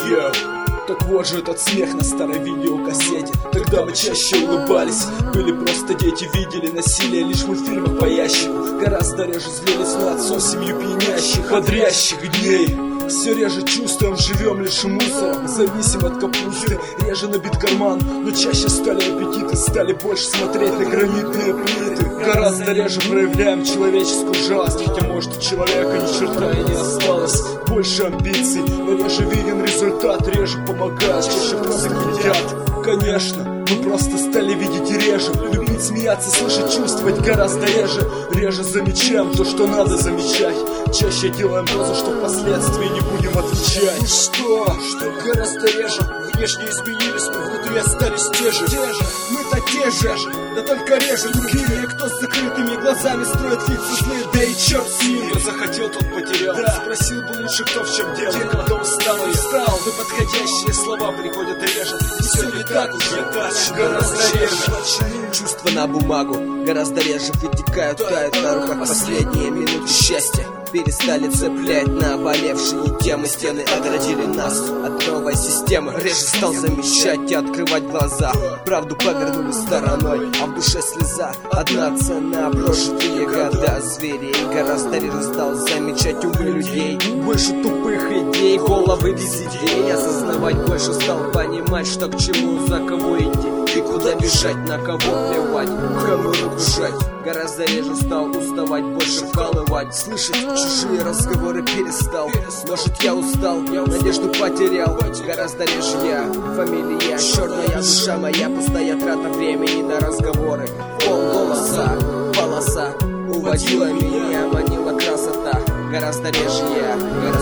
Yeah. Так вот же этот смех на старой видеокассете. Тогда мы чаще улыбались, были просто дети, видели насилие лишь в мультфильмах по ящику. Гораздо реже злились на отцов, семью пьянящих, бодрящих дней. Все реже чувствуем, живем лишь мусором, зависим от капусты, реже набит карман, но чаще стали аппетиты, стали больше смотреть на гранитные плиты. Гораздо реже проявляем человеческую жалость, хотя может у человека ни черта и не осталось. Больше амбиций, но реже виден результат, реже помогают, чаще просто едят. Конечно, мы просто стали видеть реже, любить, смеяться, слышать, чувствовать гораздо реже. Реже замечаем то, что надо замечать, чаще делаем то, за что впоследствии не будем отвечать. И что гораздо реже, внешне изменились, но внутри остались те же. Мы-то те же, да только реже другие. Кто с закрытыми глазами строит лица злые, да и черт с ним. Кто захотел, тот потерял, да. Спросил бы лучше, кто в чем дело. Когда устал, но подходящие слова приходят и режут. И все не так уже, гораздо реже. Чувства на бумагу гораздо реже вытекают, тают на руках последние минуты счастья. Перестали цеплять наболевшие темы, стены оградили нас от новой системы. Реже стал замечать и открывать глаза, правду повернули стороной, а в душе слеза. Одна цена прожитые года зверей. Гораздо реже стал замечать умы людей, больше тупых идей, головы без идей. Осознавать больше стал понимать, что к чему, за кого идти и куда бежать, на кого плевать, кому руку жать. Гораздо реже стал уставать, больше вкалывать, слышать чужие разговоры перестал. Может, я устал, надежду потерял. Гораздо реже я, фамилия черная душа моя, пустая трата времени на разговоры. Полголоса, полоса уводила меня, манила красота. Гораздо реже я,